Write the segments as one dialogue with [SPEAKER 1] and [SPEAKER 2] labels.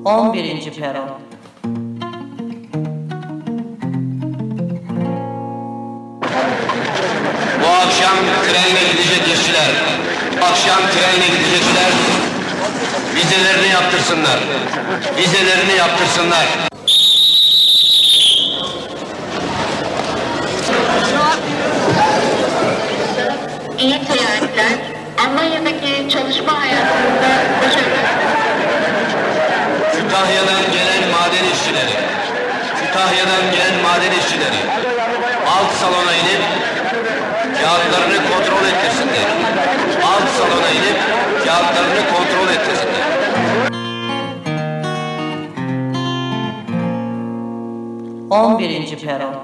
[SPEAKER 1] 11. Peron.
[SPEAKER 2] Bu akşam trenle gidecek işçiler, akşam trenle gidecekler, vizelerini yaptırsınlar, vizelerini yaptırsınlar.
[SPEAKER 3] İyi seyahatler, Almanya'daki çalışma hayatında başarılar.
[SPEAKER 2] Kütahya'dan gelen maden işçileri, Kütahya'dan gelen maden işçileri, alt salona inip kağıtlarını kontrol ettirsinler. Alt salona inip kağıtlarını kontrol ettirsinler.
[SPEAKER 1] 11. Peron.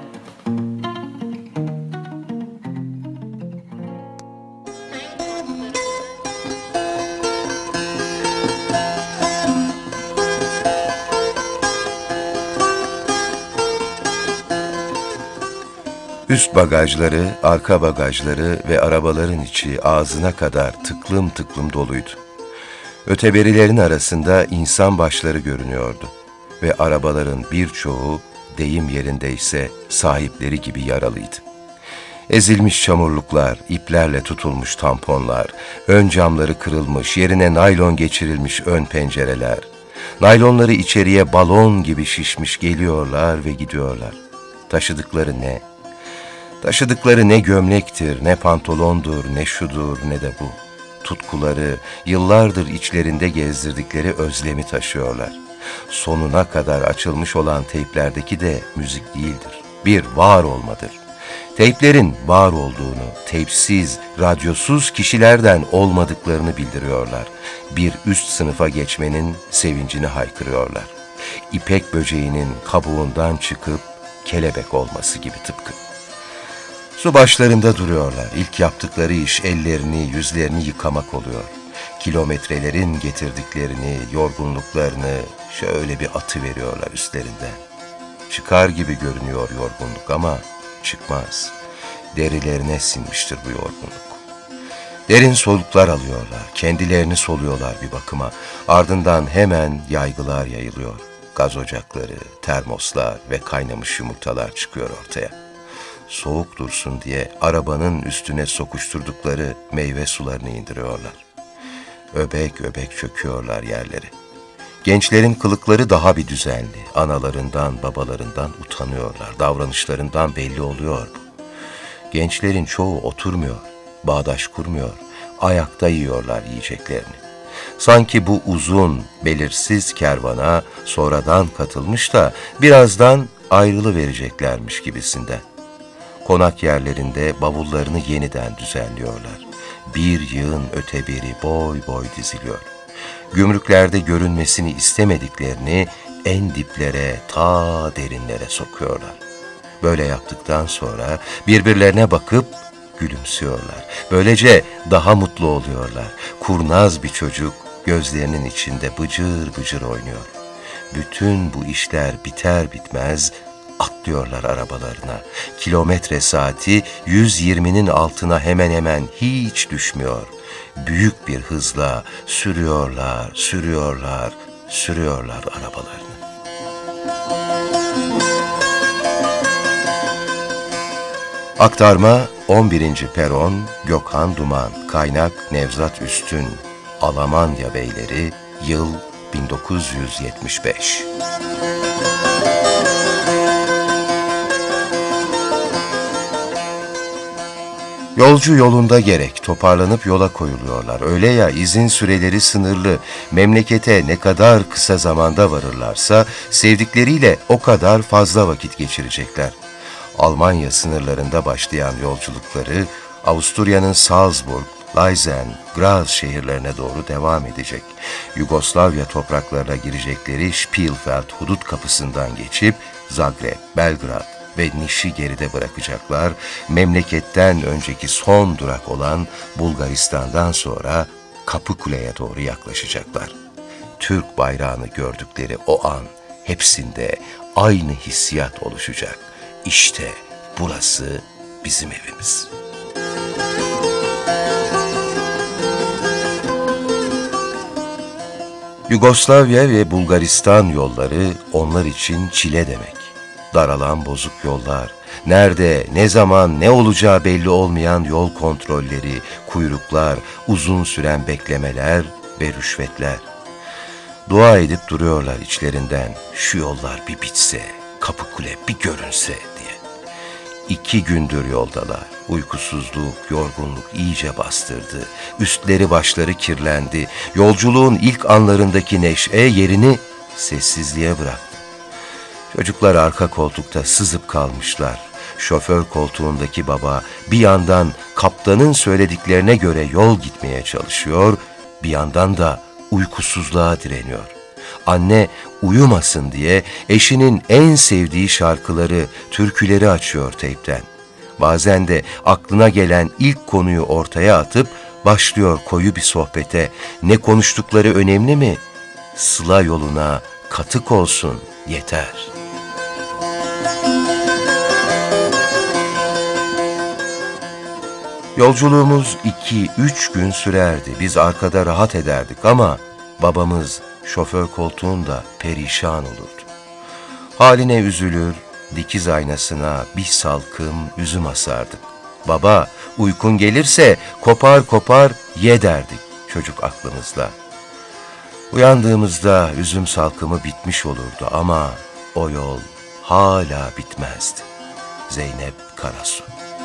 [SPEAKER 4] Üst bagajları, arka bagajları ve arabaların içi ağzına kadar tıklım tıklım doluydu. Öteberilerin arasında insan başları görünüyordu ve arabaların birçoğu, deyim yerindeyse sahipleri gibi yaralıydı. Ezilmiş çamurluklar, iplerle tutulmuş tamponlar, ön camları kırılmış, yerine naylon geçirilmiş ön pencereler, naylonları içeriye balon gibi şişmiş geliyorlar ve gidiyorlar. Taşıdıkları ne? Taşıdıkları ne gömlektir, ne pantolondur, ne şudur, ne de bu. Tutkuları, yıllardır içlerinde gezdirdikleri özlemi taşıyorlar. Sonuna kadar açılmış olan teyplerdeki de müzik değildir. Bir var olmadır. Teyplerin var olduğunu, teypsiz, radyosuz kişilerden olmadıklarını bildiriyorlar. Bir üst sınıfa geçmenin sevincini haykırıyorlar. İpek böceğinin kabuğundan çıkıp kelebek olması gibi tıpkı. Su başlarında duruyorlar. İlk yaptıkları iş ellerini, yüzlerini yıkamak oluyor. Kilometrelerin getirdiklerini, yorgunluklarını şöyle bir atı veriyorlar üstlerinden. Çıkar gibi görünüyor yorgunluk ama çıkmaz. Derilerine sinmiştir bu yorgunluk. Derin soluklar alıyorlar, kendilerini soluyorlar bir bakıma. Ardından hemen yaygılar yayılıyor. Gaz ocakları, termoslar ve kaynamış yumurtalar çıkıyor ortaya. Soğuk dursun diye arabanın üstüne sokuşturdukları meyve sularını indiriyorlar. Öbek öbek çöküyorlar yerleri. Gençlerin kılıkları daha bir düzenli. Analarından, babalarından utanıyorlar. Davranışlarından belli oluyor bu. Gençlerin çoğu oturmuyor, bağdaş kurmuyor. Ayakta yiyorlar yiyeceklerini. Sanki bu uzun, belirsiz kervana sonradan katılmış da birazdan ayrılıvereceklermiş gibisinden. Konak yerlerinde bavullarını yeniden düzenliyorlar. Bir yığın öteberi boy boy diziliyor. Gümrüklerde görünmesini istemediklerini en diplere, ta derinlere sokuyorlar. Böyle yaptıktan sonra birbirlerine bakıp gülümsüyorlar. Böylece daha mutlu oluyorlar. Kurnaz bir çocuk gözlerinin içinde bıcır bıcır oynuyor. Bütün bu işler biter bitmez atlıyorlar arabalarına. Kilometre saati 120'nin altına hemen hemen hiç düşmüyor. Büyük bir hızla sürüyorlar, sürüyorlar, sürüyorlar arabalarını. Aktarma 11. Peron, Gökhan Duman, kaynak Nevzat Üstün, Almanya Beyleri, yıl 1975. Yolcu yolunda gerek, toparlanıp yola koyuluyorlar. Öyle ya, izin süreleri sınırlı. Memlekete ne kadar kısa zamanda varırlarsa sevdikleriyle o kadar fazla vakit geçirecekler. Almanya sınırlarında başlayan yolculukları Avusturya'nın Salzburg, Leiden, Graz şehirlerine doğru devam edecek. Yugoslavya topraklarına girecekleri Spielfeld hudut kapısından geçip Zagreb, Belgrad ve Niş'i geride bırakacaklar. Memleketten önceki son durak olan Bulgaristan'dan sonra Kapıkule'ye doğru yaklaşacaklar. Türk bayrağını gördükleri o an hepsinde aynı hissiyat oluşacak. İşte burası bizim evimiz. Yugoslavya ve Bulgaristan yolları onlar için çile demek. Daralan bozuk yollar, nerede, ne zaman, ne olacağı belli olmayan yol kontrolleri, kuyruklar, uzun süren beklemeler ve rüşvetler. Dua edip duruyorlar içlerinden, şu yollar bir bitse, Kapıkule bir görünse diye. 2 gündür yoldalar. Uykusuzluk, yorgunluk iyice bastırdı. Üstleri başları kirlendi. Yolculuğun ilk anlarındaki neşe yerini sessizliğe bıraktı. Çocuklar arka koltukta sızıp kalmışlar. Şoför koltuğundaki baba bir yandan kaptanın söylediklerine göre yol gitmeye çalışıyor, bir yandan da uykusuzluğa direniyor. Anne uyumasın diye eşinin en sevdiği şarkıları, türküleri açıyor teypten. Bazen de aklına gelen ilk konuyu ortaya atıp başlıyor koyu bir sohbete. Ne konuştukları önemli mi? Sıla yoluna katık olsun yeter. Yolculuğumuz 2-3 gün sürerdi. Biz arkada rahat ederdik ama babamız şoför koltuğunda perişan olurdu. Haline üzülür, dikiz aynasına bir salkım üzüm asardık. Baba, uykun gelirse kopar kopar ye derdik çocuk aklımızla. Uyandığımızda üzüm salkımı bitmiş olurdu ama o yol hala bitmezdi. Zeynep Karasu.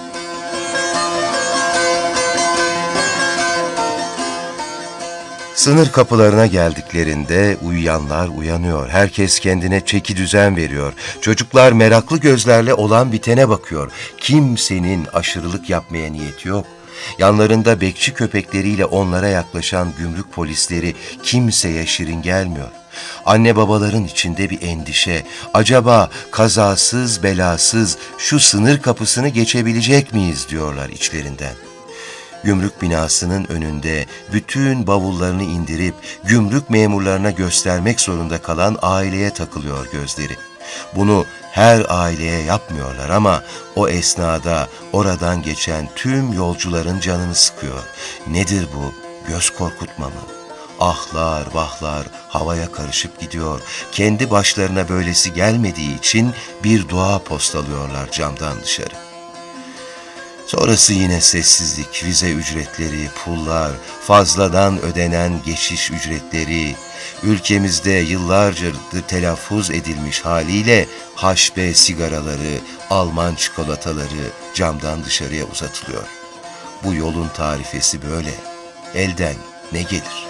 [SPEAKER 4] Sınır kapılarına geldiklerinde uyuyanlar uyanıyor. Herkes kendine çeki düzen veriyor. Çocuklar meraklı gözlerle olan bitene bakıyor. Kimsenin aşırılık yapmaya niyeti yok. Yanlarında bekçi köpekleriyle onlara yaklaşan gümrük polisleri kimseye şirin gelmiyor. Anne babaların içinde bir endişe. Acaba kazasız belasız şu sınır kapısını geçebilecek miyiz diyorlar içlerinden. Gümrük binasının önünde bütün bavullarını indirip gümrük memurlarına göstermek zorunda kalan aileye takılıyor gözleri. Bunu her aileye yapmıyorlar ama o esnada oradan geçen tüm yolcuların canını sıkıyor. Nedir bu? Göz korkutma mı? Ahlar vahlar havaya karışıp gidiyor. Kendi başlarına böylesi gelmediği için bir dua postalıyorlar camdan dışarı. Sonrası yine sessizlik, vize ücretleri, pullar, fazladan ödenen geçiş ücretleri, ülkemizde yıllarca telaffuz edilmiş haliyle haşbe sigaraları, Alman çikolataları camdan dışarıya uzatılıyor. Bu yolun tarifesi böyle, elden ne gelir?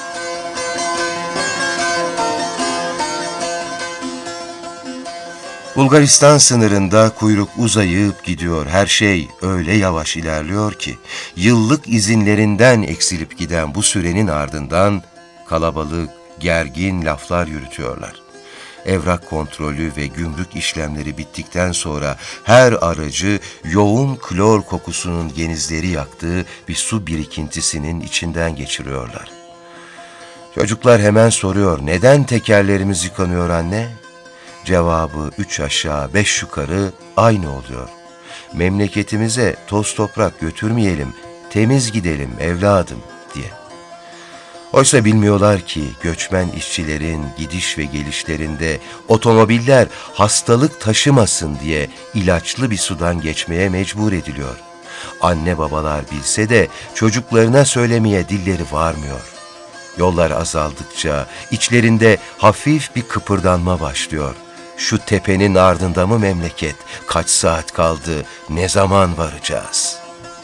[SPEAKER 4] Bulgaristan sınırında kuyruk uzayıp gidiyor. Her şey öyle yavaş ilerliyor ki yıllık izinlerinden eksilip giden bu sürenin ardından kalabalık, gergin laflar yürütüyorlar. Evrak kontrolü ve gümrük işlemleri bittikten sonra her aracı yoğun klor kokusunun genizleri yaktığı bir su birikintisinin içinden geçiriyorlar. Çocuklar hemen soruyor, neden tekerlerimiz yıkanıyor anne? Cevabı 3 aşağı 5 yukarı aynı oluyor. Memleketimize toz toprak götürmeyelim, temiz gidelim evladım diye. Oysa bilmiyorlar ki göçmen işçilerin gidiş ve gelişlerinde otomobiller hastalık taşımasın diye ilaçlı bir sudan geçmeye mecbur ediliyor. Anne babalar bilse de çocuklarına söylemeye dilleri varmıyor. Yollar azaldıkça içlerinde hafif bir kıpırdanma başlıyor. Şu tepenin ardında mı memleket? Kaç saat kaldı? Ne zaman varacağız?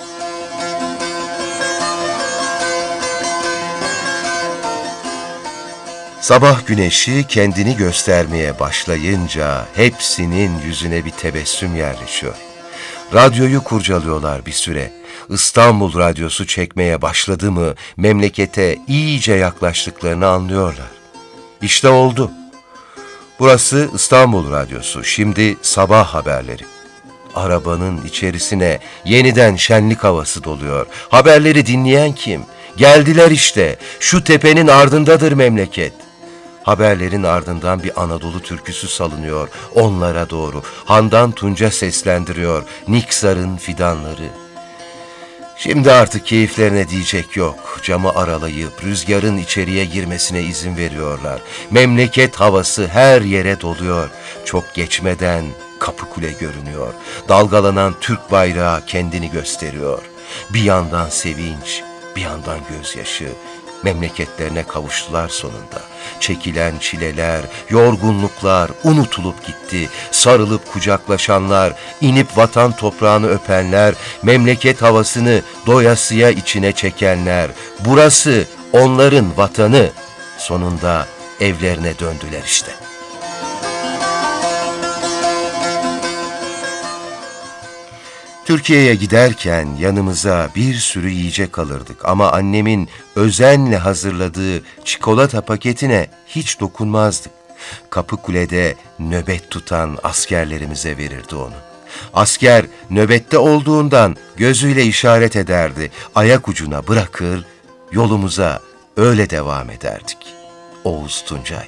[SPEAKER 4] Sabah güneşi kendini göstermeye başlayınca hepsinin yüzüne bir tebessüm yerleşiyor. Radyoyu kurcalıyorlar bir süre. İstanbul radyosu çekmeye başladı mı memlekete iyice yaklaştıklarını anlıyorlar. İşte oldu. Burası İstanbul radyosu, şimdi sabah haberleri. Arabanın içerisine yeniden şenlik havası doluyor. Haberleri dinleyen kim? Geldiler işte, şu tepenin ardındadır memleket. Haberlerin ardından bir Anadolu türküsü salınıyor onlara doğru. Handan Tunca seslendiriyor Niksar'ın fidanları. Şimdi artık keyiflerine diyecek yok. Camı aralayıp rüzgarın içeriye girmesine izin veriyorlar. Memleket havası her yere doluyor. Çok geçmeden Kapıkule görünüyor. Dalgalanan Türk bayrağı kendini gösteriyor. Bir yandan sevinç, bir yandan gözyaşı. Memleketlerine kavuştular sonunda. Çekilen çileler, yorgunluklar unutulup gitti. Sarılıp kucaklaşanlar, inip vatan toprağını öpenler, memleket havasını doyasıya içine çekenler. Burası onların vatanı. Sonunda evlerine döndüler işte. Türkiye'ye giderken yanımıza bir sürü yiyecek alırdık ama annemin özenle hazırladığı çikolata paketine hiç dokunmazdık. Kapıkule'de nöbet tutan askerlerimize verirdi onu. Asker nöbette olduğundan gözüyle işaret ederdi, ayak ucuna bırakır, yolumuza öyle devam ederdik. Oğuz Tuncay.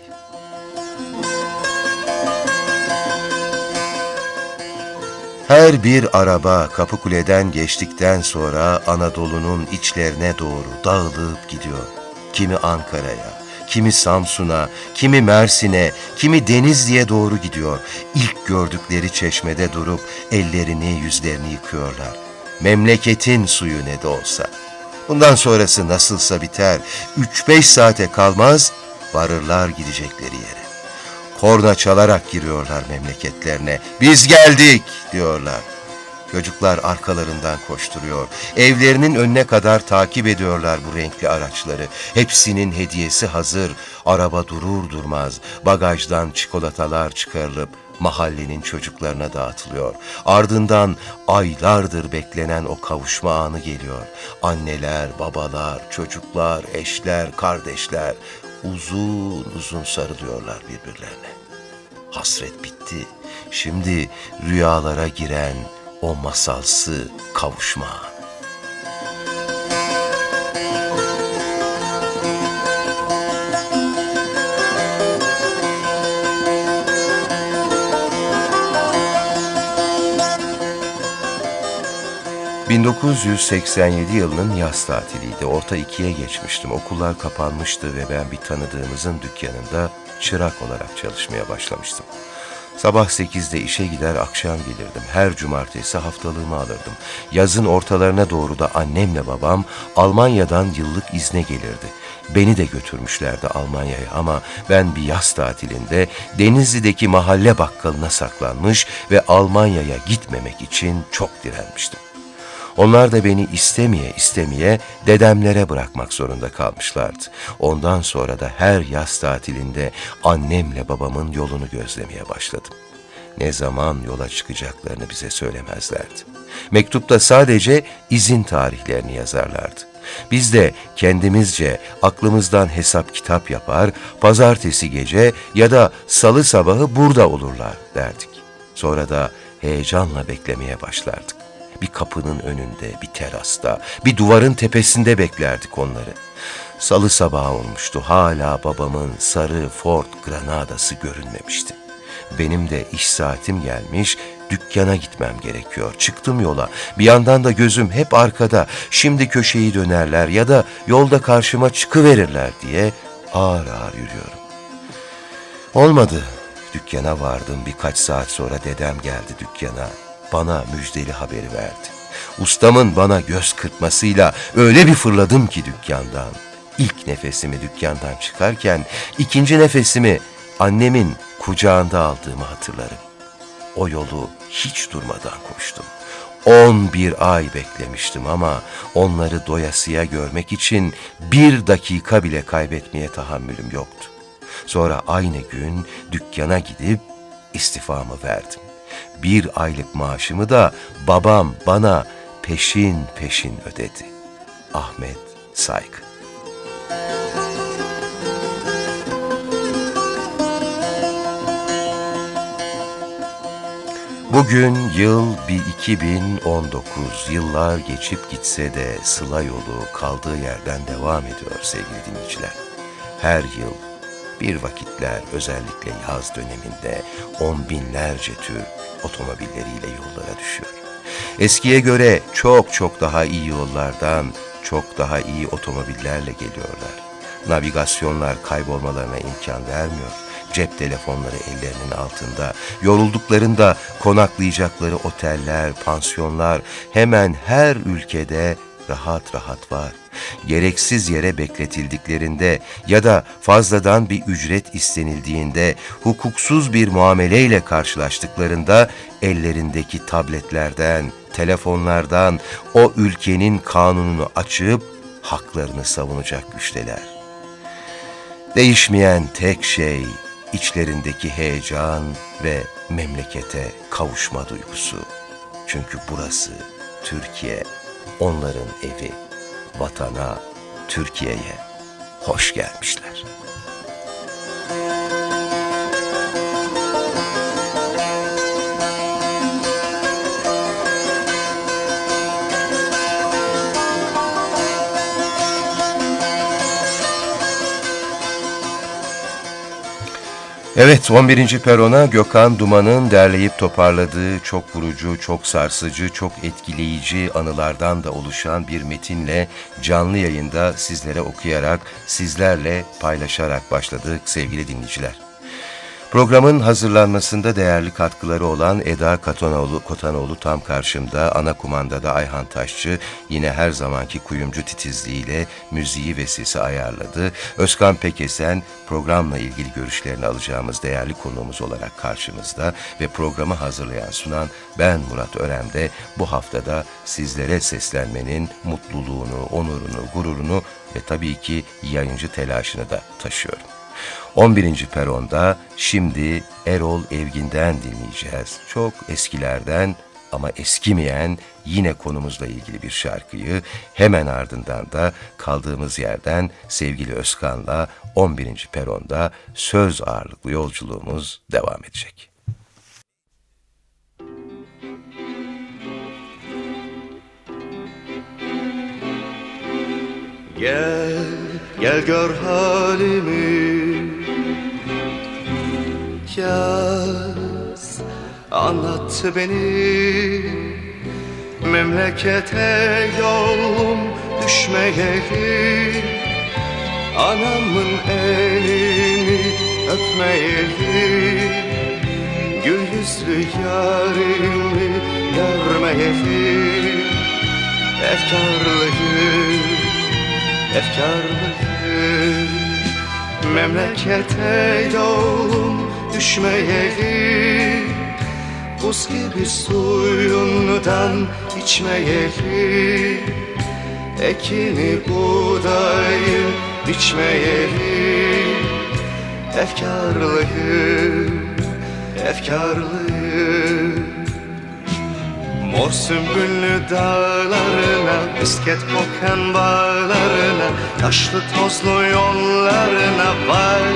[SPEAKER 4] Her bir araba Kapıkule'den geçtikten sonra Anadolu'nun içlerine doğru dağılıp gidiyor. Kimi Ankara'ya, kimi Samsun'a, kimi Mersin'e, kimi Denizli'ye doğru gidiyor. İlk gördükleri çeşmede durup ellerini yüzlerini yıkıyorlar. Memleketin suyu ne de olsa. Bundan sonrası nasılsa biter. 3-5 saate kalmaz varırlar gidecekleri yere. Korna çalarak giriyorlar memleketlerine. Biz geldik diyorlar. Çocuklar arkalarından koşturuyor. Evlerinin önüne kadar takip ediyorlar bu renkli araçları. Hepsinin hediyesi hazır. Araba durur durmaz bagajdan çikolatalar çıkarılıp mahallenin çocuklarına dağıtılıyor. Ardından aylardır beklenen o kavuşma anı geliyor. Anneler, babalar, çocuklar, eşler, kardeşler uzun uzun sarılıyorlar birbirlerine. Hasret bitti. Şimdi rüyalara giren o masalsı kavuşma anı. ...1987 yılının yaz tatiliydi. Orta 2'ye geçmiştim. Okullar kapanmıştı ve ben bir tanıdığımızın dükkanında çırak olarak çalışmaya başlamıştım. Sabah 8'de işe gider, akşam gelirdim. Her cumartesi haftalığımı alırdım. Yazın ortalarına doğru da annemle babam Almanya'dan yıllık izne gelirdi. Beni de götürmüşlerdi Almanya'ya ama ben bir yaz tatilinde Denizli'deki mahalle bakkalına saklanmış ve Almanya'ya gitmemek için çok direnmiştim. Onlar da beni istemeye dedemlere bırakmak zorunda kalmışlardı. Ondan sonra da her yaz tatilinde annemle babamın yolunu gözlemeye başladım. Ne zaman yola çıkacaklarını bize söylemezlerdi. Mektupta sadece izin tarihlerini yazarlardı. Biz de kendimizce aklımızdan hesap kitap yapar, pazartesi gece ya da salı sabahı burada olurlar derdik. Sonra da heyecanla beklemeye başlardık. Bir kapının önünde, bir terasta, bir duvarın tepesinde beklerdik onları. Salı sabahı olmuştu, hala babamın sarı Ford Granada'sı görünmemişti. Benim de iş saatim gelmiş, dükkana gitmem gerekiyor. Çıktım yola, bir yandan da gözüm hep arkada, şimdi köşeyi dönerler ya da yolda karşıma çıkıverirler diye ağır ağır yürüyorum. Olmadı, dükkana vardım, birkaç saat sonra dedem geldi dükkana. Bana müjdeli haberi verdi. Ustamın bana göz kırpmasıyla öyle bir fırladım ki dükkandan. İlk nefesimi dükkandan çıkarken ikinci nefesimi annemin kucağında aldığımı hatırlarım. O yolu hiç durmadan koştum. 11 ay beklemiştim ama onları doyasıya görmek için 1 dakika bile kaybetmeye tahammülüm yoktu. Sonra aynı gün dükkana gidip istifamı verdim. 1 aylık maaşımı da babam bana peşin peşin ödedi. Ahmet Saygı. Bugün yıl 2019, yıllar geçip gitse de sıla yolu kaldığı yerden devam ediyor sevgili dinleyiciler. Her yıl bir vakitler özellikle yaz döneminde 10 binlerce Türk otomobilleriyle yollara düşüyor. Eskiye göre çok çok daha iyi yollardan, çok daha iyi otomobillerle geliyorlar. Navigasyonlar kaybolmalarına imkan vermiyor. Cep telefonları ellerinin altında. Yorulduklarında konaklayacakları oteller, pansiyonlar hemen her ülkede rahat rahat var. Gereksiz yere bekletildiklerinde ya da fazladan bir ücret istenildiğinde, hukuksuz bir muameleyle karşılaştıklarında ellerindeki tabletlerden, telefonlardan o ülkenin kanununu açıp haklarını savunacak güçteler. Değişmeyen tek şey içlerindeki heyecan ve memlekete kavuşma duygusu. Çünkü burası Türkiye, onların evi, vatana, Türkiye'ye hoş gelmişler. Evet, 11. perona Gökhan Duman'ın derleyip toparladığı çok vurucu, çok sarsıcı, çok etkileyici anılardan da oluşan bir metinle canlı yayında sizlere okuyarak, sizlerle paylaşarak başladık sevgili dinleyiciler. Programın hazırlanmasında değerli katkıları olan Eda Kotanoğlu tam karşımda, ana kumandada Ayhan Taşçı yine her zamanki kuyumcu titizliğiyle müziği ve sesi ayarladı. Özkan Pekesen programla ilgili görüşlerini alacağımız değerli konuğumuz olarak karşımızda ve programı hazırlayan sunan ben Murat Örem de bu haftada sizlere seslenmenin mutluluğunu, onurunu, gururunu ve tabii ki yayıncı telaşını da taşıyorum. 11. peronda şimdi Erol Evgin'den dinleyeceğiz. Çok eskilerden ama eskimeyen yine konumuzla ilgili bir şarkıyı, hemen ardından da kaldığımız yerden sevgili Özkan'la 11. peronda söz ağırlıklı yolculuğumuz devam edecek.
[SPEAKER 5] Gel, gel gör halimi, yaz, anlat beni. Memlekete yolum düşmeyeli, anamın elini öpmeyeli, gül yüzlü yarimi görmeyeli. Efkarlıyım, memlekete yolum düşmeyeli, buz gibi suyundan içmeyeli, ekini buğdayı biçmeyeli. Efkarlıyım, mor sümbüllü dağlarına, misket kokan bağlarına, taşlı tozlu yollarına vay.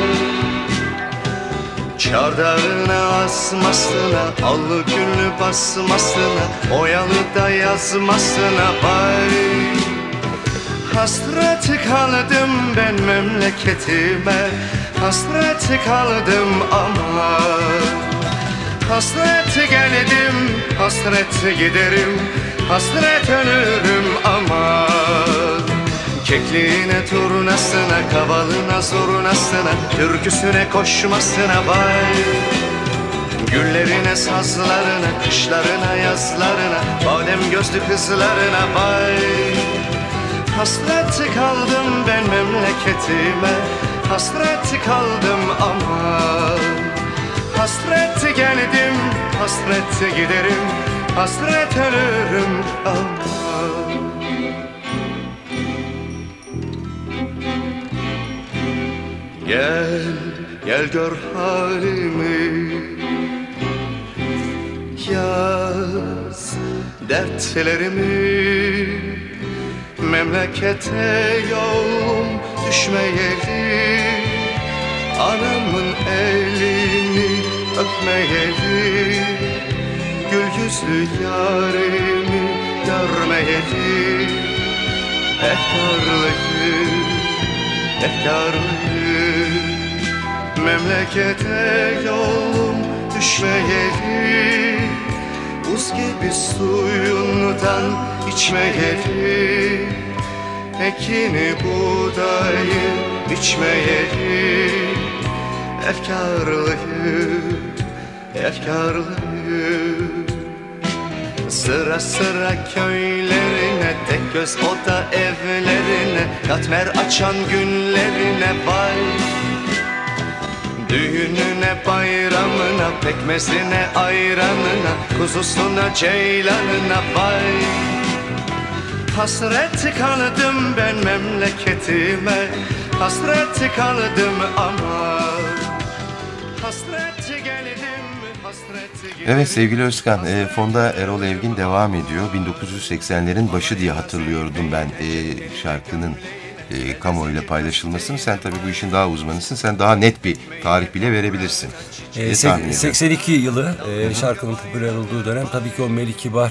[SPEAKER 5] Çardağına asmasına, allı güllü basmasına, oyalı da yazmasına vay. Hasret kaldım ben memleketime, hasret kaldım ama. Hasret geldim, hasret giderim, hasret ölürüm ama. Kekliğine, turnasına, kavalına, zurnasına, türküsüne, koşmasına vay. Güllerine, sazlarına, kışlarına, yazlarına, badem gözlü kızlarına vay. Hasret kaldım ben memleketime, hasret kaldım ama. Hasret geldim, hasret giderim, hasret ölürüm ama. Gel, gel gör halimi, yaz dertlerimi. Memlekete yolum düşmeyeli, anamın elini öpmeyeli, gül yüzlü yarimi görmeyeli. Efkarlıyım, memlekete yolum düşmeyeli, Buz gibi suyundan içmeyeli, ekini buğdayı biçmeyeli, efkarlıyı sıra sıra köylerine, tek göz oda evlerine, katmer açan günlerine vay. Düğününe, bayramına, pekmezine, ayranına, kuzusuna, ceylanına vay. Hasret kaldım ben memleketime, hasret kaldım ama hasret geldim, hasret geldim.
[SPEAKER 4] Evet sevgili Özkan, fonda Erol Evgin devam ediyor. 1980'lerin başı diye hatırlıyordum ben şarkının kamuoyuyla paylaşılmasını. Sen tabii bu işin daha uzmanısın. Sen daha net bir tarih bile verebilirsin.
[SPEAKER 6] 82 yılı şarkının popüler olduğu dönem. Tabii ki o Melik Kibar,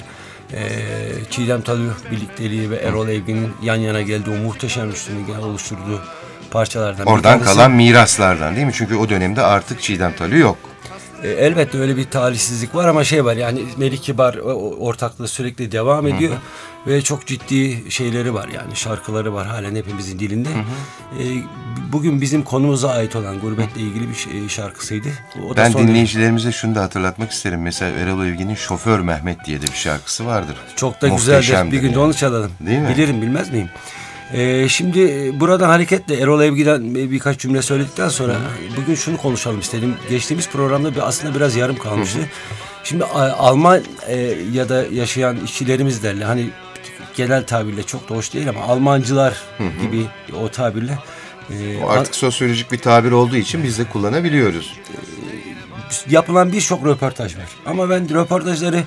[SPEAKER 6] Çiğdem Talıyor birlikteliği ve Erol Evgin'in yan yana geldiği o muhteşem üstünlüğü oluşturduğu parçalardan.
[SPEAKER 4] Oradan kalan miraslardan değil mi? Çünkü o dönemde artık Çiğdem Talıyor yok.
[SPEAKER 6] Elbette öyle bir talihsizlik var ama şey var, yani Melik Kibar ortaklığı sürekli devam ediyor. Ve çok ciddi şeyleri var, yani şarkıları var halen hepimizin dilinde. Bugün bizim konumuza ait olan gurbetle ilgili bir şarkısıydı. O da
[SPEAKER 4] ben dinleyicilerimize şunu da hatırlatmak isterim. Mesela Erol Evgin'in Şoför Mehmet diye de bir şarkısı vardır.
[SPEAKER 6] Çok da güzeldir. Bir gün de onu çalalım.
[SPEAKER 4] Değil mi?
[SPEAKER 6] Bilirim, bilmez miyim? Şimdi buradan hareketle Erol Evgin'den birkaç cümle söyledikten sonra bugün şunu konuşalım istedim. Geçtiğimiz programda aslında biraz yarım kalmıştı. Şimdi Almanya'da yaşayan işçilerimiz derler. Hani genel tabirle çok da hoş değil ama Almancılar gibi o tabirle.
[SPEAKER 4] O artık sosyolojik bir tabir olduğu için biz de kullanabiliyoruz.
[SPEAKER 6] Yapılan birçok röportaj var. Ama ben röportajları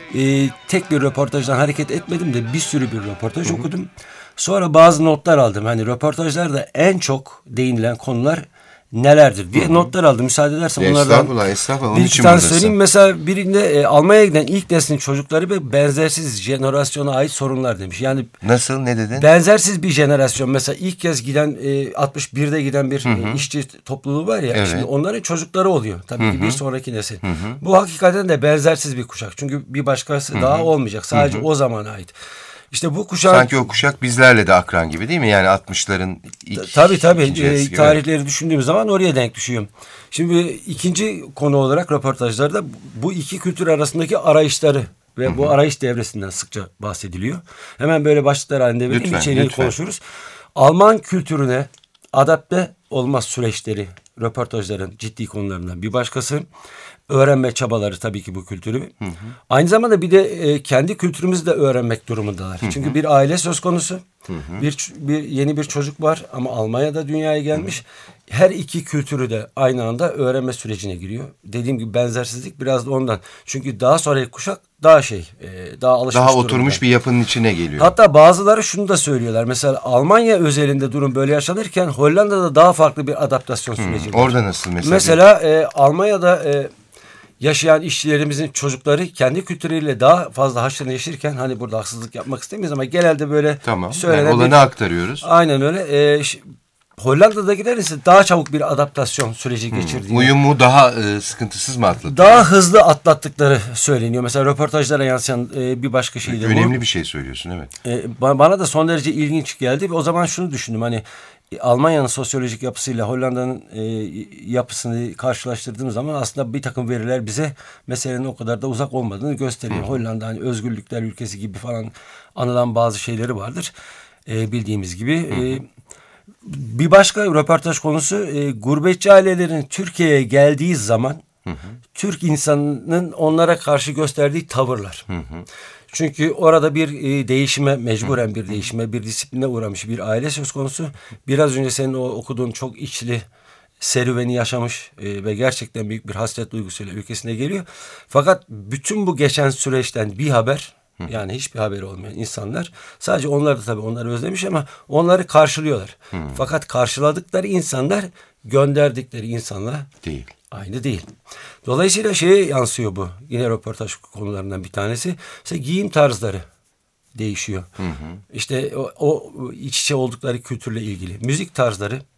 [SPEAKER 6] tek bir röportajdan hareket etmedim de bir sürü bir röportaj okudum. Sonra bazı notlar aldım. Hani röportajlarda en çok değinilen konular nelerdir diye notlar aldım. Müsaade edersen onlardan
[SPEAKER 4] estağfurullah.
[SPEAKER 6] bir iki tane söyleyeyim. Mesela birinde Almanya'ya giden ilk neslin çocukları ve benzersiz jenerasyona ait sorunlar demiş. Yani
[SPEAKER 4] nasıl, ne dedin?
[SPEAKER 6] Benzersiz bir jenerasyon. Mesela ilk kez giden 61'de giden bir işçi topluluğu var ya. Evet. Şimdi onların çocukları oluyor. Tabii ki bir sonraki nesil. Bu hakikaten de benzersiz bir kuşak. Çünkü bir başkası daha olmayacak. Sadece o zamana ait. İşte bu kuşak...
[SPEAKER 4] Sanki o kuşak bizlerle de akran gibi değil mi? Yani 60'ların ilk...
[SPEAKER 6] Tabii. Tarihleri düşündüğümüz zaman oraya denk düşüyor. Şimdi ikinci konu olarak röportajlarda bu iki kültür arasındaki arayışları ve bu arayış devresinden sıkça bahsediliyor. Hemen böyle başlıklar halinde vereyim, içeriğini konuşuruz. Alman kültürüne adapte olma süreçleri, röportajların ciddi konularından bir başkası. Öğrenme çabaları tabii ki bu kültürü. Aynı zamanda bir de kendi kültürümüzü de öğrenmek durumundalar. Çünkü bir aile söz konusu. Yeni bir çocuk var ama Almanya'da dünyaya gelmiş. Her iki kültürü de aynı anda öğrenme sürecine giriyor. Dediğim gibi benzersizlik biraz da ondan. Çünkü daha sonraki kuşak daha alışmış,
[SPEAKER 4] daha oturmuş durumda bir yapının içine geliyor.
[SPEAKER 6] Hatta bazıları şunu da söylüyorlar. Mesela Almanya özelinde durum böyle yaşanırken Hollanda'da daha farklı bir adaptasyon süreci var.
[SPEAKER 4] Orada nasıl mesela?
[SPEAKER 6] Mesela Almanya'da yaşayan işçilerimizin çocukları kendi kültürüyle daha fazla haşır neşirken, hani burada haksızlık yapmak istemeyiz ama genelde böyle söylenen
[SPEAKER 4] yani olanı aktarıyoruz.
[SPEAKER 6] Aynen öyle. Hollanda'dakiler ise daha çabuk bir adaptasyon süreci geçirdiğini.
[SPEAKER 4] Uyumu daha sıkıntısız mı atlatıyor?
[SPEAKER 6] Daha hızlı atlattıkları söyleniyor. Mesela röportajlara yansıyan bir başka şey de bu.
[SPEAKER 4] Önemli bir şey söylüyorsun, evet.
[SPEAKER 6] Bana da son derece ilginç geldi. O zaman şunu düşündüm, hani Almanya'nın sosyolojik yapısıyla Hollanda'nın yapısını karşılaştırdığımız zaman aslında bir takım veriler bize meselenin o kadar da uzak olmadığını gösteriyor. Hollanda hani özgürlükler ülkesi gibi falan anılan bazı şeyleri vardır. Bildiğimiz gibi. Bir başka röportaj konusu gurbetçi ailelerin Türkiye'ye geldiği zaman Türk insanının onlara karşı gösterdiği tavırlar. Çünkü orada bir değişime, mecburen bir değişime, bir disipline uğramış bir aile söz konusu. Biraz önce senin o okuduğun çok içli serüveni yaşamış ve gerçekten büyük bir hasret duygusuyla ülkesine geliyor. Fakat bütün bu geçen süreçten bir haber, yani hiçbir haberi olmayan insanlar, sadece onlar da tabii onları özlemiş ama onları karşılıyorlar. Fakat karşıladıkları insanlar gönderdikleri insanlar
[SPEAKER 4] değil.
[SPEAKER 6] Aynı değil. Dolayısıyla şeye yansıyor bu. Yine röportaj konularından bir tanesi. Mesela giyim tarzları değişiyor. İşte o iç içe oldukları kültürle ilgili. Müzik tarzları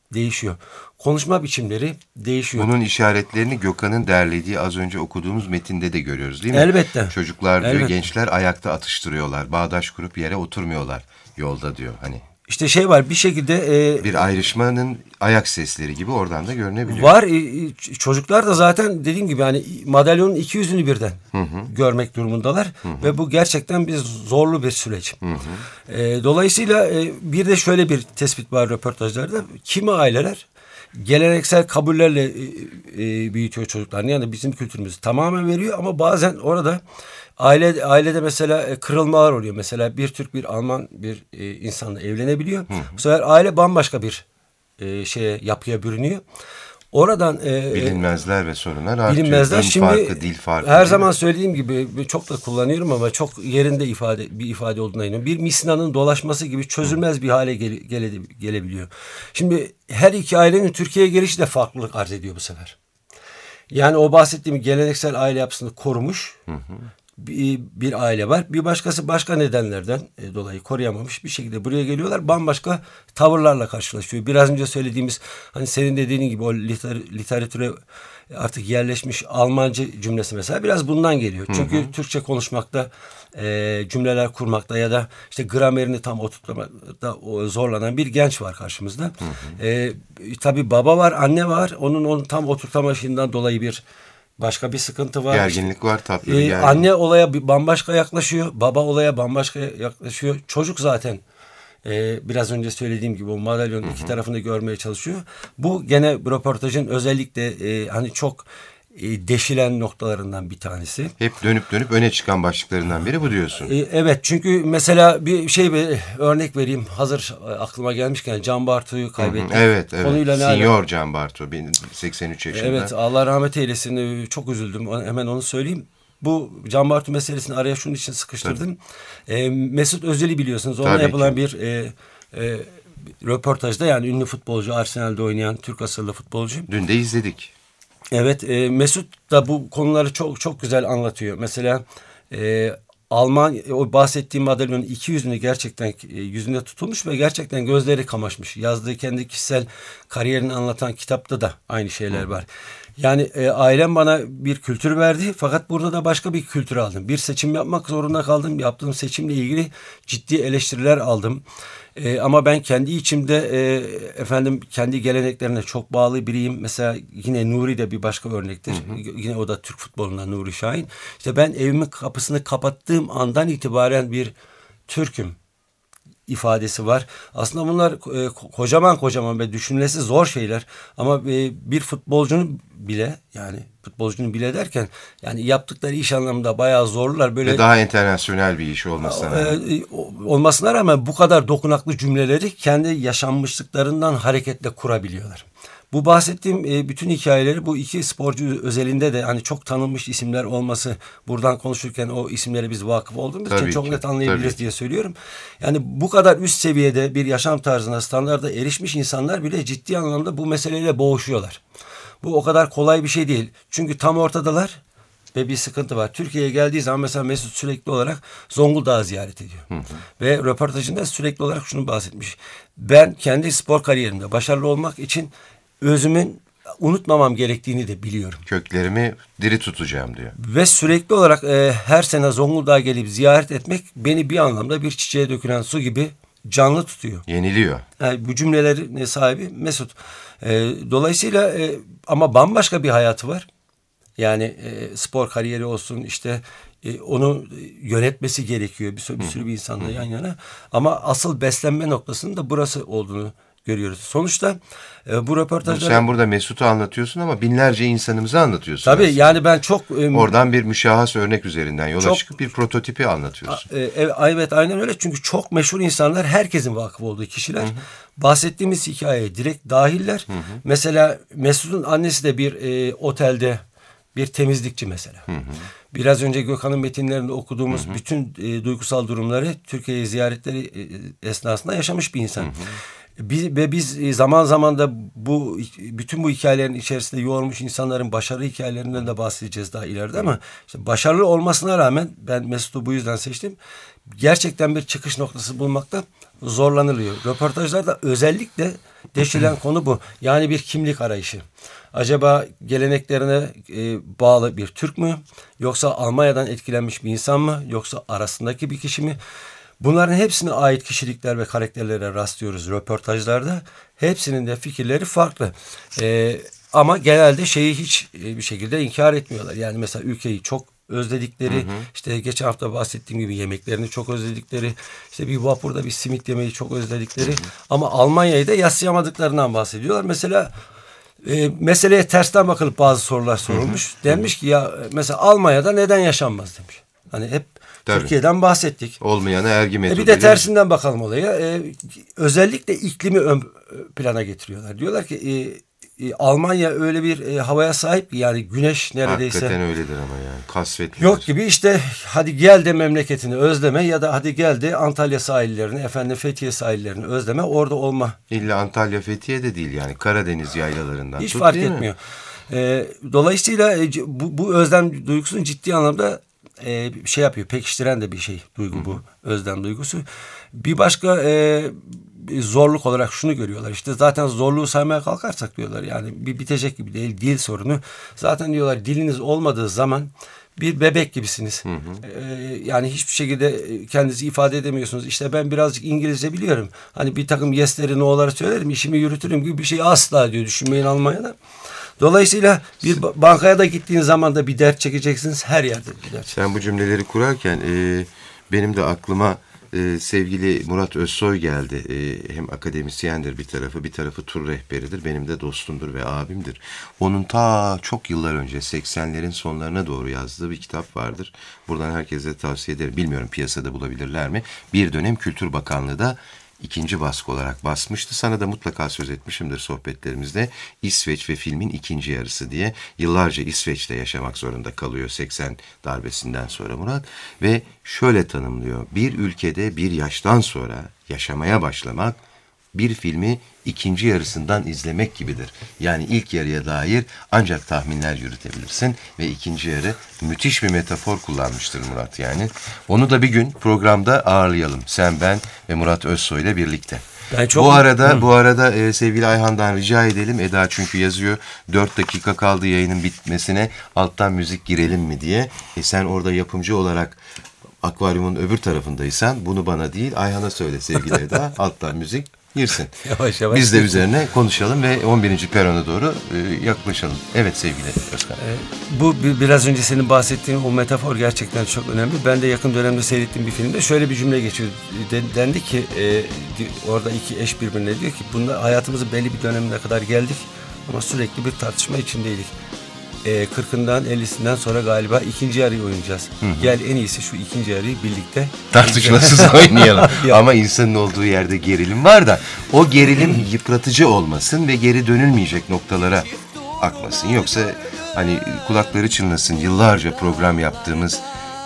[SPEAKER 6] değişiyor. Konuşma biçimleri değişiyor.
[SPEAKER 4] Bunun işaretlerini Gökhan'ın derlediği az önce okuduğumuz metinde de görüyoruz değil mi?
[SPEAKER 6] Elbette.
[SPEAKER 4] Çocuklar diyor,
[SPEAKER 6] Elbette.
[SPEAKER 4] gençler ayakta atıştırıyorlar. Bağdaş kurup yere oturmuyorlar yolda diyor hani.
[SPEAKER 6] İşte şey var, bir şekilde
[SPEAKER 4] Bir ayrışmanın ayak sesleri gibi oradan da görünebiliyor.
[SPEAKER 6] var. Çocuklar da zaten dediğim gibi hani madalyonun iki yüzünü birden görmek durumundalar. Ve bu gerçekten bir zorlu bir süreç. Dolayısıyla bir de şöyle bir tespit var röportajlarda. Kimi aileler geleneksel kabullerle büyütüyor çocuklarını. Yani bizim kültürümüzü tamamen veriyor ama bazen orada ailede mesela kırılmalar oluyor. Mesela bir Türk, bir Alman bir insanla evlenebiliyor. Bu sefer aile bambaşka bir yapıya bürünüyor. Oradan
[SPEAKER 4] bilinmezler ve sorunlar artıyor.
[SPEAKER 6] bilinmezler.
[SPEAKER 4] Din
[SPEAKER 6] Şimdi
[SPEAKER 4] farkı, dil farkı.
[SPEAKER 6] her
[SPEAKER 4] değil
[SPEAKER 6] zaman
[SPEAKER 4] mi?
[SPEAKER 6] söylediğim gibi çok da kullanıyorum ama çok yerinde bir ifade olduğuna inanıyorum. Bir misinanın dolaşması gibi çözülmez bir hale gelebiliyor. Şimdi her iki ailenin Türkiye'ye gelişi de farklılık arz ediyor bu sefer. Yani o bahsettiğim geleneksel aile yapısını korumuş bir aile var. Bir başkası başka nedenlerden dolayı koruyamamış bir şekilde buraya geliyorlar. Bambaşka tavırlarla karşılaşıyor. Biraz önce söylediğimiz hani senin dediğin gibi o literatüre artık yerleşmiş Almanca cümlesi mesela biraz bundan geliyor. Çünkü Türkçe konuşmakta, cümleler kurmakta ya da işte gramerini tam oturtmakta zorlanan bir genç var karşımızda. Tabii baba var, anne var. Onun tam oturtamayışından dolayı başka bir sıkıntı var.
[SPEAKER 4] Gerginlik var, tatlı bir gerginlik.
[SPEAKER 6] Anne olaya bambaşka yaklaşıyor. Baba olaya bambaşka yaklaşıyor. Çocuk zaten biraz önce söylediğim gibi o madalyonun iki tarafını görmeye çalışıyor. Bu gene röportajın özellikle hani çok deşilen noktalarından bir tanesi.
[SPEAKER 4] Hep dönüp dönüp öne çıkan başlıklarından biri bu diyorsun.
[SPEAKER 6] Evet, çünkü mesela bir örnek vereyim. Hazır aklıma gelmişken Can Bartu'yu kaybettik.
[SPEAKER 4] Evet.
[SPEAKER 6] Konuyla
[SPEAKER 4] Senior Can Bartu, 83 yaşında.
[SPEAKER 6] Evet, Allah rahmet eylesin. Çok üzüldüm. Hemen onu söyleyeyim. Bu Can Bartu meselesini araya şunun için sıkıştırdım. Mesut Özil'i biliyorsunuz. Onunla yapılan bir röportajda, yani ünlü futbolcu, Arsenal'de oynayan Türk asıllı futbolcu.
[SPEAKER 4] Dün de izledik.
[SPEAKER 6] Evet, Mesut da bu konuları çok çok güzel anlatıyor. Mesela Alman, o bahsettiğim madalyonun iki yüzünü gerçekten yüzünde tutulmuş ve gerçekten gözleri kamaşmış. Yazdığı kendi kişisel kariyerini anlatan kitapta da aynı şeyler var. Yani ailem bana bir kültür verdi fakat burada da başka bir kültür aldım. Bir seçim yapmak zorunda kaldım. Yaptığım seçimle ilgili ciddi eleştiriler aldım. Ama ben kendi içimde kendi geleneklerine çok bağlı biriyim. Mesela yine Nuri de bir başka örnektir. Yine o da Türk futbolundan Nuri Şahin. İşte ben evimin kapısını kapattığım andan itibaren bir Türk'üm ifadesi var. Aslında bunlar kocaman ve düşünülmesi zor şeyler. Ama bir futbolcunun bile derken yani yaptıkları iş anlamında bayağı zorlular. Böyle
[SPEAKER 4] ve daha internasyonel bir iş
[SPEAKER 6] olmasına rağmen bu kadar dokunaklı cümleleri kendi yaşanmışlıklarından hareketle kurabiliyorlar. Bu bahsettiğim bütün hikayeleri bu iki sporcu özelinde de hani çok tanınmış isimler olması, buradan konuşurken o isimlere biz vakıf olduğumuz için çok net anlayabiliriz diye söylüyorum. Yani bu kadar üst seviyede bir yaşam tarzına, standarda erişmiş insanlar bile ciddi anlamda bu meseleyle boğuşuyorlar. Bu o kadar kolay bir şey değil. Çünkü tam ortadalar ve bir sıkıntı var. Türkiye'ye geldiği zaman mesela Mesut sürekli olarak Zonguldak'ı ziyaret ediyor. Ve röportajında sürekli olarak şunu bahsetmiş. Ben kendi spor kariyerimde başarılı olmak için özümün unutmamam gerektiğini de biliyorum.
[SPEAKER 4] Köklerimi diri tutacağım diyor.
[SPEAKER 6] Ve sürekli olarak her sene Zonguldak'a gelip ziyaret etmek beni bir anlamda bir çiçeğe dökülen su gibi canlı tutuyor.
[SPEAKER 4] Yeniliyor.
[SPEAKER 6] Yani bu cümlelerin sahibi Mesut. Dolayısıyla ama bambaşka bir hayatı var. Yani spor kariyeri olsun, işte onu yönetmesi gerekiyor bir sürü bir insanla yan yana. Ama asıl beslenme noktasının da burası olduğunu görüyoruz. Sonuçta bu röportajda...
[SPEAKER 4] Sen burada Mesut'u anlatıyorsun ama binlerce insanımızı anlatıyorsun.
[SPEAKER 6] Tabii
[SPEAKER 4] aslında.
[SPEAKER 6] yani ben çok...
[SPEAKER 4] Oradan bir müşahhas örnek üzerinden yola çıkıp bir prototipi anlatıyorsun.
[SPEAKER 6] Evet, aynen öyle. Çünkü çok meşhur insanlar, herkesin vakıf olduğu kişiler. Bahsettiğimiz hikayeye direkt dahiller. Mesela Mesut'un annesi de bir otelde bir temizlikçi mesela. Biraz önce Gökhan'ın metinlerinde okuduğumuz bütün duygusal durumları Türkiye'ye ziyaretleri esnasında yaşamış bir insan. Biz zaman zaman da bütün bu hikayelerin içerisinde yoğurmuş insanların başarı hikayelerinden de bahsedeceğiz daha ileride ama işte başarılı olmasına rağmen ben Mesut'u bu yüzden seçtim. Gerçekten bir çıkış noktası bulmakta zorlanılıyor. Röportajlarda özellikle deşilen konu bu. Yani bir kimlik arayışı. Acaba geleneklerine bağlı bir Türk mü? Yoksa Almanya'dan etkilenmiş bir insan mı? Yoksa arasındaki bir kişi mi? Bunların hepsine ait kişilikler ve karakterlere rastlıyoruz röportajlarda. Hepsinin de fikirleri farklı. Ama genelde şeyi hiç bir şekilde inkar etmiyorlar. Yani mesela ülkeyi çok özledikleri, işte geçen hafta bahsettiğim gibi yemeklerini çok özledikleri, işte bir vapurda bir simit yemeyi çok özledikleri ama Almanya'yı da yaslayamadıklarından bahsediyorlar. Mesela meseleye tersten bakılıp bazı sorular sorulmuş. Denmiş ki ya mesela Almanya'da neden yaşanmaz demiş. Hani hep
[SPEAKER 4] Tabii.
[SPEAKER 6] Türkiye'den bahsettik.
[SPEAKER 4] Olmayana ergi metodu.
[SPEAKER 6] Bir de tersinden bakalım olaya. Özellikle iklimi ön plana getiriyorlar. Diyorlar ki Almanya öyle bir havaya sahip ki yani güneş neredeyse.
[SPEAKER 4] Hakikaten öyledir ama yani kasvetlidir.
[SPEAKER 6] Yok gibi işte hadi gel de memleketini özleme ya da hadi gel de Antalya sahillerini, efendim Fethiye sahillerini özleme, orada olma.
[SPEAKER 4] İlla Antalya Fethiye de değil yani Karadeniz yaylalarından.
[SPEAKER 6] Hiç fark etmiyor. Dolayısıyla bu özlem duygusunu ciddi anlamda şey yapıyor, pekiştiren de bir şey duygu bu özlem duygusu. Bir başka zorluk olarak şunu görüyorlar. İşte zaten zorluğu saymaya kalkarsak diyorlar yani bir bitecek gibi değil dil sorunu. Zaten diyorlar diliniz olmadığı zaman bir bebek gibisiniz. Yani hiçbir şekilde kendinizi ifade edemiyorsunuz. İşte ben birazcık İngilizce biliyorum. Hani bir takım yesleri no'ları söylerim, işimi yürütürüm gibi bir şey asla diyor. Düşünmeyin Almanya'da. Dolayısıyla bir bankaya da gittiğiniz zaman da bir dert çekeceksiniz. Her yerde bir dert.
[SPEAKER 4] Sen bu cümleleri kurarken benim de aklıma sevgili Murat Özsoy geldi. Hem akademisyendir bir tarafı tur rehberidir. Benim de dostumdur ve abimdir. Onun ta çok yıllar önce 80'lerin sonlarına doğru yazdığı bir kitap vardır. Buradan herkese tavsiye ederim. Bilmiyorum piyasada bulabilirler mi? Bir dönem Kültür Bakanlığı da ikinci baskı olarak basmıştı. Sana da mutlaka söz etmişimdir sohbetlerimizde. İsveç ve filmin ikinci yarısı diye. Yıllarca İsveç'te yaşamak zorunda kalıyor 80 darbesinden sonra Murat. Ve şöyle tanımlıyor. Bir ülkede bir yaştan sonra yaşamaya başlamak bir filmi ikinci yarısından izlemek gibidir. Yani ilk yarıya dair ancak tahminler yürütebilirsin ve ikinci yarı müthiş bir metafor kullanmıştır Murat yani. Onu da bir gün programda ağırlayalım. Sen, ben ve Murat Özsoy ile birlikte. Bu arada sevgili Ayhan'dan rica edelim. Eda çünkü yazıyor 4 dakika kaldı yayının bitmesine, alttan müzik girelim mi diye. Sen orada yapımcı olarak akvaryumun öbür tarafındaysan bunu bana değil Ayhan'a söyle sevgili Eda. Alttan müzik girsin.
[SPEAKER 6] Yavaş yavaş.
[SPEAKER 4] Biz de üzerine konuşalım ve 11. perona doğru yaklaşalım. Evet sevgili Özkan.
[SPEAKER 6] Bu biraz önce senin bahsettiğin o metafor gerçekten çok önemli. Ben de yakın dönemde seyrettiğim bir filmde şöyle bir cümle geçiyor. Dendi ki orada iki eş birbirine diyor ki bunda hayatımızın belli bir dönemine kadar geldik ama sürekli bir tartışma içindeydik. 40'ından 50'sinden sonra galiba ikinci yarıyı oynayacağız. Gel en iyisi şu ikinci yarıyı birlikte
[SPEAKER 4] tartışmasız oynayalım. Ama insanın olduğu yerde gerilim var da o gerilim yıpratıcı olmasın ve geri dönülmeyecek noktalara akmasın. Yoksa hani kulakları çınlasın yıllarca program yaptığımız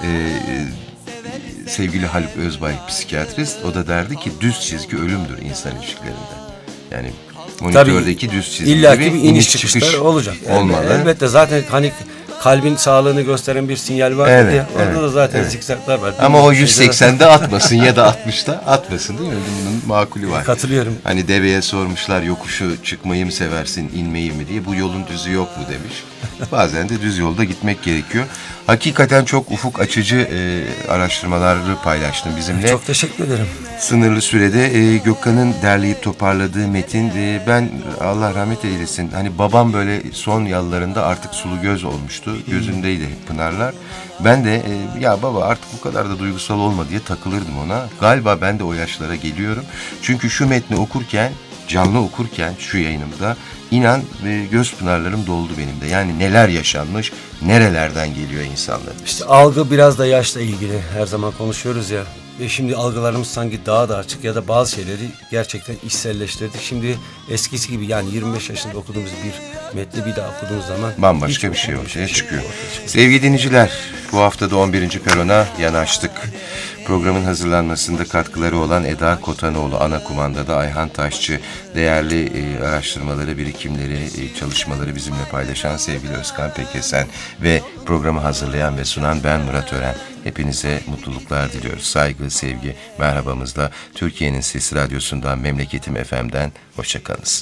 [SPEAKER 4] sevgili Haluk Özbay psikiyatrist o da derdi ki düz çizgi ölümdür insan ilişkilerinde. Yani monitördeki düz çizgi
[SPEAKER 6] illaki
[SPEAKER 4] gibi
[SPEAKER 6] bir iniş çıkışlar olacak.
[SPEAKER 4] Olmalı.
[SPEAKER 6] Elbette zaten hani kalbin sağlığını gösteren bir sinyal var
[SPEAKER 4] evet,
[SPEAKER 6] ya. Orada
[SPEAKER 4] evet,
[SPEAKER 6] da zaten
[SPEAKER 4] evet.
[SPEAKER 6] zikzaklar var.
[SPEAKER 4] Ama o 180'de atmasın ya da 60'ta atmasın değil mi? Bunun makulü var.
[SPEAKER 6] Katılıyorum.
[SPEAKER 4] Hani deveye sormuşlar yokuşu çıkmayı mı seversin inmeyi mi diye. Bu yolun düzü yok mu demiş. Bazen de düz yolda gitmek gerekiyor. Hakikaten çok ufuk açıcı araştırmaları paylaştın bizimle.
[SPEAKER 6] Çok teşekkür ederim.
[SPEAKER 4] Sınırlı sürede Gökhan'ın derleyip toparladığı metin. Ben Allah rahmet eylesin. Hani babam böyle son yıllarında artık sulu göz olmuştu. Gözündeydi hep pınarlar. Ben de ya baba artık bu kadar da duygusal olma diye takılırdım ona. Galiba ben de o yaşlara geliyorum. Çünkü şu metni okurken, canlı okurken şu yayınımda inan göz pınarlarım doldu benim de. Yani neler yaşanmış, nerelerden geliyor insanlar.
[SPEAKER 6] İşte algı biraz da yaşla ilgili. Her zaman konuşuyoruz ya. Ve şimdi algılarımız sanki daha da açık ya da bazı şeyleri gerçekten içselleştirdik. Şimdi eskisi gibi yani 25 yaşında okuduğumuz bir metni bir daha okuduğunuz zaman
[SPEAKER 4] Bambaşka bir şey ortaya çıkıyor. Sevgili dinleyiciler, bu hafta da 11. perona yanaştık. Programın hazırlanmasında katkıları olan Eda Kotanoğlu, ana kumandada Ayhan Taşçı, değerli araştırmaları, birikimleri, çalışmaları bizimle paylaşan sevgili Özkan Pekesen ve programı hazırlayan ve sunan ben Murat Ören. Hepinize mutluluklar diliyoruz. Saygı, sevgi, merhabamızla Türkiye'nin Sesi Radyosu'ndan, Memleketim FM'den hoşçakalınız.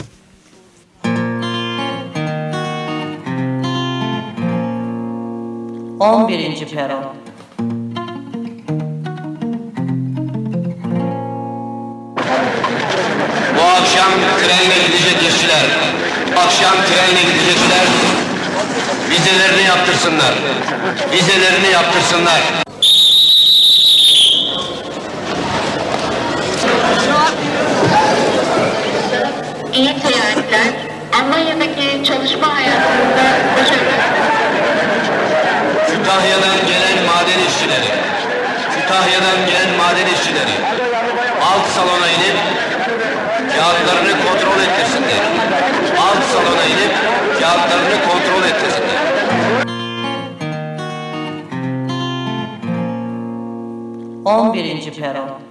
[SPEAKER 1] On birinci peron.
[SPEAKER 2] Bu akşam trenle gidecek işçiler, akşam trenle gidecekler, vizelerini yaptırsınlar, vizelerini yaptırsınlar.
[SPEAKER 3] İyi seyahatler. Almanya'daki çalışma hayatında başarılar.
[SPEAKER 2] Kütahya'dan gelen maden işçileri, Kütahya'dan gelen maden işçileri, alt salona inip kağıtlarını kontrol ettirsinler. Alt salona inip kağıtlarını kontrol ettirsinler.
[SPEAKER 1] On birinci peron.